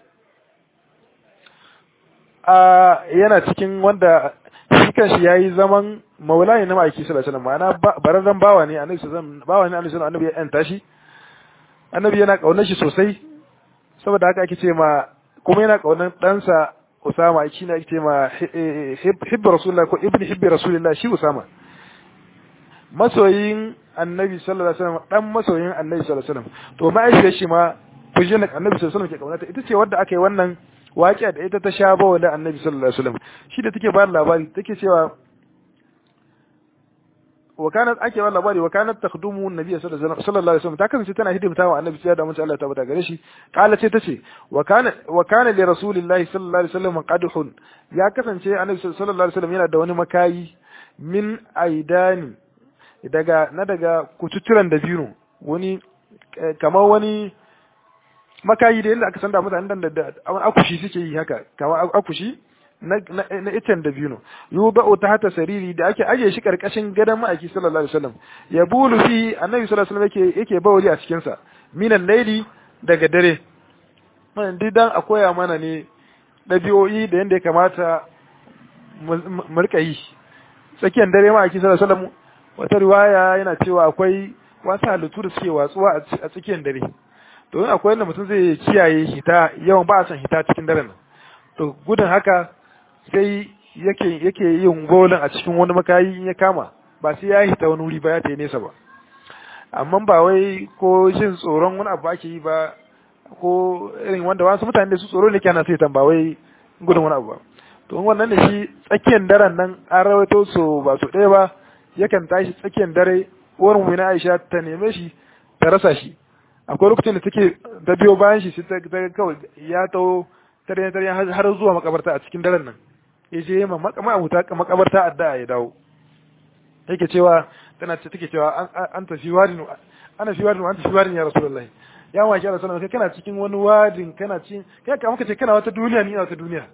yana cikin wanda shi kanshi yayi zaman maulani na ma'aiki sallallahu alaihi wasallam, ma'ana bararran bawa ne annabi sallallahu alaihi wasallam, bawa ne annabi annabi ya yanta shi. Annabi yana kaunar shi sosai, saboda haka ake ce ma kuma yana kaunar ɗansa Usama, shi ne ake ce ma hibbi Rasulullah ko ibn hibbi Rasulullah, shi Usama masoyin annabi sallallahu alaihi wasallam, dan masoyin annabi sallallahu alaihi wasallam. To ma'aikiyar shi ma fujin annabi sallallahu alaihi wasallam ke kaunata, ita ce wadda aka yi wannan waƙiya da ita ta sha bawa da annabi sallallahu alaihi wasallam. Shi da take ba labari take cewa وكانت ake wa labari wa kanat takhdumu an-nabiy sallallahu alaihi wasallam, ta kasance tana hidimta wa annabi sai da mun Allah ta bada gare shi. Kala ce tace wa kana li rasulillahi sallallahu alaihi wasallam qadhun, ya kasance annabi sallallahu alaihi wasallam yana da wani makayi min aidani daga kututturan da biro, wani kamar wani makayi da yanda aka sanda mutanen da akushi suke yi haka, kamar akushi na icen da bino yuba'u tahta sariri da ake aje shi karkashin gadon ma'aiki sallallahu alaihi wasallam, ya bulu fi annabi sallallahu alaihi wasallam yake bawli a cikin sa minan laili daga dare. Man didan a koya mana ne dabi'o'i da yanda ya kamata mu rika yi tsakiyar dare. Ma'aiki sallallahu alaihi wasallam wata riwaya yana cewa akwai wasu halittu da suke watsuwa a tsakiyar dare, to in akwai wanda mutum zai kiyaye hita, yawan ba a san hita cikin daren nan, to gudun haka sai yake yin golin a cikin wani makayi in ya kama, ba sai ya hita wani wuri ba, ya tayi nesa ba. Amma ba wai ko jin tsoron wani abu ake yi ba, ko irin wanda wasu mutane da su tsoro ne kana sai ba wai gudun wani abu ba. To wannan da shi tsakiyar daren nan an rawaito so ba so ɗaya ba, yakan tashi tsakiyar dare, uwar mu na Aisha ta neme shi ta rasa shi. Akwai lokacin da take ta biyo bayan shi sai ta kawai ya taho tare har zuwa makabarta a cikin daren nan, ya je ma makabarta addu'a ya dawo. Yake cewa take cewa an tafi wadin, ana fi wadin, an tafi wadin ya Rasulullahi, ya ma ki Rasulullahi, kai kana cikin wani wadin, kana cikin kai ka muka ce kana wata duniya, ni ina wata duniya.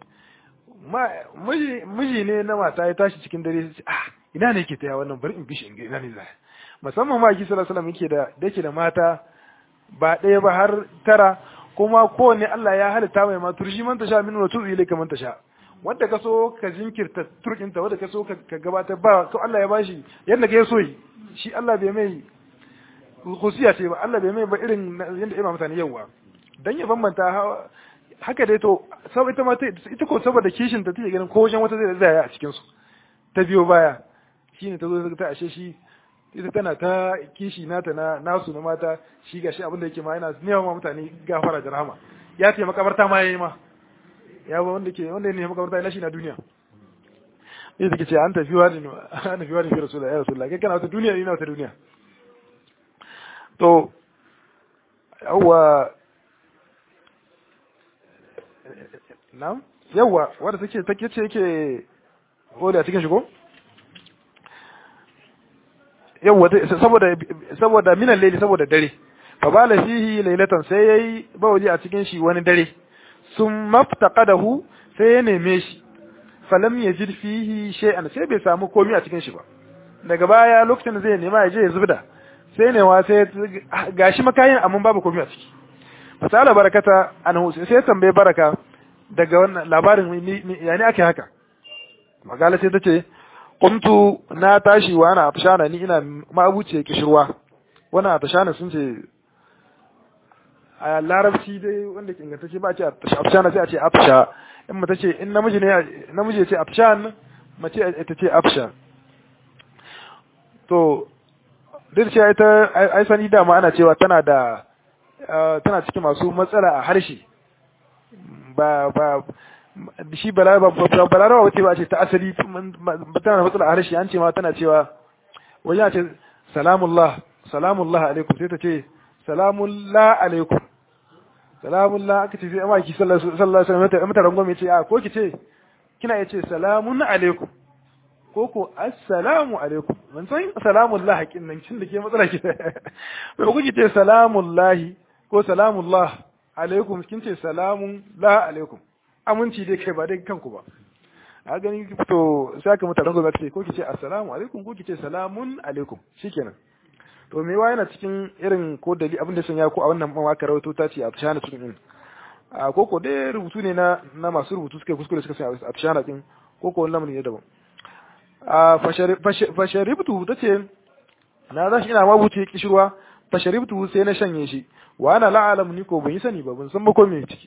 Miji ne na mata ya tashi cikin dare sai ina ne yake taya wannan, bari in bishi in ga ina ne zai. Musamman ma ki sallallahu alaihi wasallam yake da mata ba ɗaya ba har 9, kuma kowanne Allah ya halitta mai ma turji man tasha min wa tu'i ilayka man tasha wanda ka so ka jinkirta turkinta wanda ka so ka gabatar ba to Allah ya bashi yadda ka so yi shi Allah bai mai khusiya ce ba Allah bai mai ba irin yadda ima mutane yawa dan ya bambanta haka dai to saboda ita ma ita ko saboda kishin ta take ganin ko wajen wata zai tsaya a cikin su ta biyo baya shine ta zo ta ashe shi ita tana ta kishi nata na nasu na mata shi gashi abin da yake ma yana neman ma mutane gafara da rahama ya ce makabarta ma yayi ma ya ba wanda ne makabarta ina shi na duniya ita take ce an tafi wani fi rasulullahi ya rasulullahi kai kana wata duniya ina wata duniya to yawa na'am yawa wanda take ce yake wanda a cikin shigo yawa saboda minan laili saboda dare fa bala fihi laylatan sai yayi bawli a cikin shi wani dare sun maftaqadahu sai ya neme shi falam yajid fihi shay'an sai bai samu komai a cikin shi ba daga baya lokacin da zai nema ya je ya zubda sai ne wa sai gashi makayin amma babu komai a ciki fasala barakata anhu sai ya tambaye baraka daga wannan labarin yani ake haka magala sai tace qumtu na tashi wa ana afshana ni ina mabuce kishirwa wannan afshana sun ce a larabci dai wanda ke ingantacce ba a ce afshana sai a ce afsha in mata ce in namiji ya ce afshan mace ita ce afsha to duk ce ita ai sani dama ana cewa tana cikin masu matsala a harshe ba shi balarawa wace ba ce ta asali tana da matsala a harshe an ce ma tana cewa wajen ce salamullah alaikum sai ta ce salamullah alaikum salamullah aka ce sai amma ki sallallahu alaihi wasallam mata rangwame ce a ko ki ce kina yace salamun alaikum ko ko assalamu alaikum man san salamullah hakin nan kin da ke matsala ki ba ku ki ce salamullahi ko salamullah alaikum kin ce salamun la alaikum aminci dai kai ba dai kanku ba a gani to sai aka mata rangwame ce ko ki ce assalamu alaikum ko ki ce salamun alaikum shikenan to me wa yana cikin irin ko dali abin da sun ya ko a wannan mawaka rawato ta ce a tashana cikin din a koko dai rubutu ne na masu rubutu suka kuskure suka sai a tashana din koko wannan ne daban a fasharibtu tace na zashi ina mabuce kishirwa fasharibtu sai na shanye shi wa ana la'alam ni ko ban yi sani ba ban san ba ko me ciki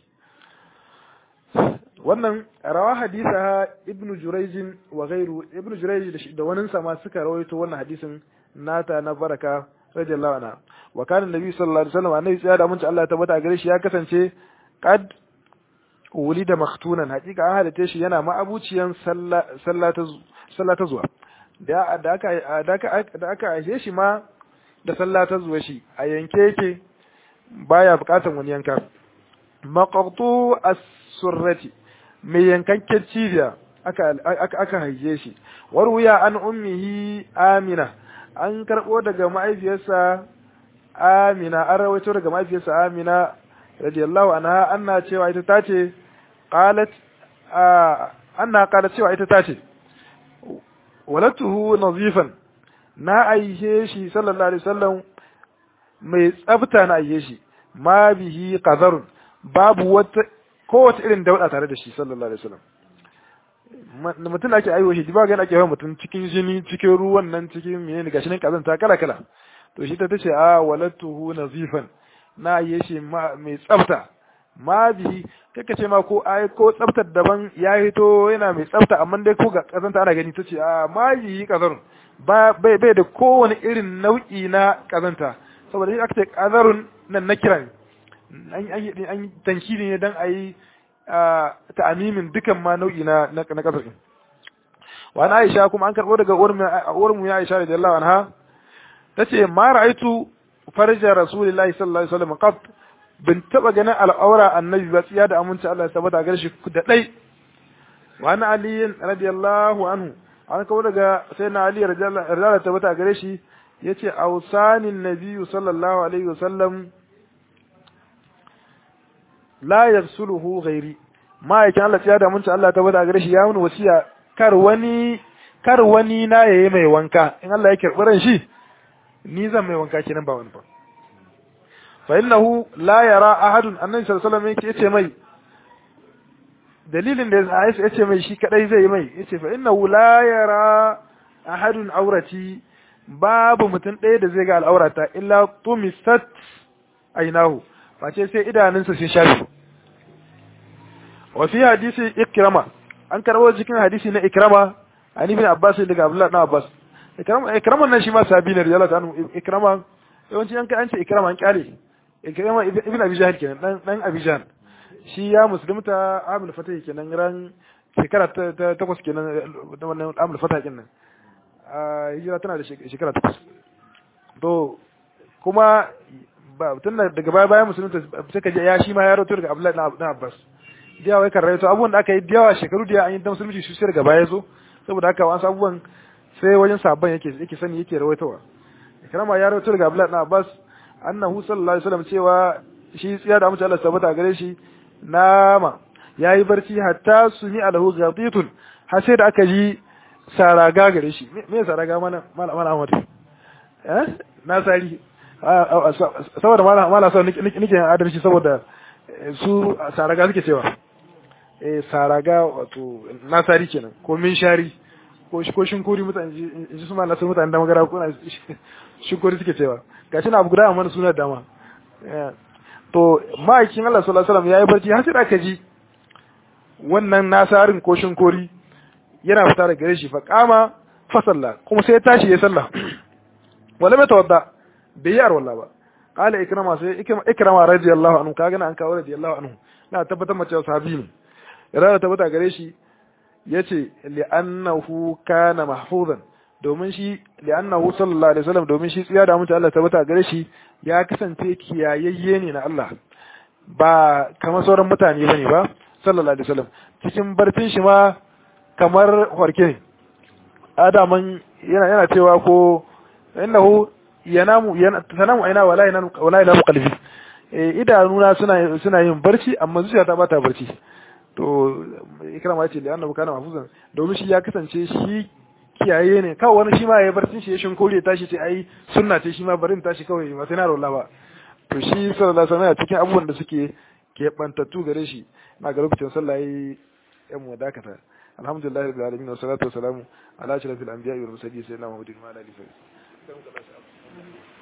wannan rawa hadisa ibnu jurayj wa ghayru ibnu jurayj da wannan sama suka rawaito wannan hadisin nata na baraka radiyallahu anha wa kana annabi sallallahu alaihi wasallam annabi tsaya da munci Allah ya tabbata gare shi ya kasance qad wulida maktunan hakika an hadace shi yana ma'abuciyan sallata zuwa da aka aishe shi ma da sallata zuwa shi a yanke yake baya bukatan wani yanka maqtu as-surrati mai yankakken cibiya aka haife shi warwiya an ummihi amina an karbo daga mahaifiyarsa amina an rawaito daga mahaifiyarsa amina radiyallahu anha anna cewa ita tace qalat cewa ita tace walatuhu nazifan na aihe shi sallallahu alaihi wasallam mai tsafta na aihe shi ma bihi qadarun babu wata kowace irin dauda tare da shi sallallahu alaihi wasallam mutum da ake aiwo shi ba ga ake yawan mutum cikin jini cikin ruwan nan cikin menene gashi nan kazanta kala kala to shi ta tace walatuhu nazifan na yi shi mai tsafta ma bihi kaka ce ma ko tsaftar daban ya hito yana mai tsafta amma dai ko ga kazanta ana gani tace ma bihi kazarun bai da kowane irin nau'i na kazanta saboda shi aka ce kazarun nan na kiran an tankiri ne dan ayi ta'amimin dukan ma nau'i na kazar din wa na Aisha kuma an karbo daga uwar mu ya Aisha radiyallahu anha tace ma ra'aitu farja rasulullahi sallallahu alaihi wasallam qat bin taba ganin al'aura annabi ba tsiya da aminci Allah ya tabbata gare shi da dai wa ana ali radiyallahu anhu an kawo daga sayyidina ali radiyallahu tabbata gare shi yace awsanin nabiyyu sallallahu alaihi wasallam la yaghsuluhu ghairi ma yake Allah tsiya da aminci Allah ya tabbata gare shi ya mun wasiya kar wani na yayi mai wanka in Allah ya karbi ran shi ni zan mai wanka kenan ba wani ba fa innahu la yara ahadun annabi sallallahu alaihi wasallam yace mai dalilin da Aisha yace mai shi kadai zai mai yace fa innahu la yara ahadun aurati babu mutum ɗaya da zai ga al'aurata illa tumisat ainahu face sai idanunsa sun shafi wa fi hadisi ikrama an karbo cikin hadisi na ikrama an ibn abbas daga abdullah ibn abbas ikrama nan shi ma sahabi ne radiyallahu anhu ikrama yawanci an ce ikrama an kyale ikrama ibn abi jahl kenan dan abi jahl shi ya musulunta amul fatah kenan ran shekara ta takwas kenan wannan amul fatah kenan hijira tana da shekara takwas to kuma ba tun daga baya bayan musulunta sai ka je ya shi ma ya rawaito daga abdullahi ibn abbas da wai kan rawaito abubuwan da aka yi da yawa shekaru da an yi dan musulunci su sai daga baya zo saboda haka wasu abubuwan sai wajen sabon yake sani yake rawaitowa ikrama ya rawaito daga abdullahi ibn abbas annahu sallallahu alaihi wasallam cewa shi tsiya da mutum Allah tabbata gare shi nama yayi barci hatta sumi alahu ghaditun har sai da aka ji saraga gare shi me saraga mana Ahmad na sari saboda mala sau nike adalci saboda su saraga suke cewa saraga wato nasari kenan ko min shari ko shinkuri mutane ji su mala sau mutane da magara ko na shinkuri suke cewa gashi na abu guda amma suna dama to ma'aikin Allah sallallahu alaihi wasallam yayi barci har sai da aka ji wannan nasarin ko shinkuri yana fita daga gare shi fa kama fa salla kuma sai ya tashi ya salla wala mai tawadda bai yi arwalla ba qala ikrama sai ikrama radiyallahu anhu kaga na an kawo radiyallahu anhu na tabbatar mace sahabi ne yana tabbata gare shi yace li'annahu kana mahfuzan domin shi li'annahu sallallahu alaihi wasallam domin shi tsiya da mutum Allah tabbata gare shi ya kasance kiyayayye ne na Allah ba kamar sauran mutane bane ba sallallahu alaihi wasallam cikin barcin shi ma kamar horke ne adaman yana cewa ko innahu tanamu aina wala yanamu qalbi idanuna suna yin barci amma zuciya ta bata barci to ikrama yace da annabi kana mafuzan domin shi ya kasance shi kiyaye ne kawai wani shi ma yayi barcin shi ya shinkore tashi ce ai sunna ce shi ma barin tashi kawai ba sai na rolla ba to shi sallallahu alaihi wasallam cikin abubuwan da suke keɓantattu gare shi na ga lokacin sallah yayi yan mu dakata alhamdulillah rabbil alamin wa salatu wa salamu ala ashrafil anbiya'i wal mursalin sayyidina muhammadin wa ala alihi wa sahbihi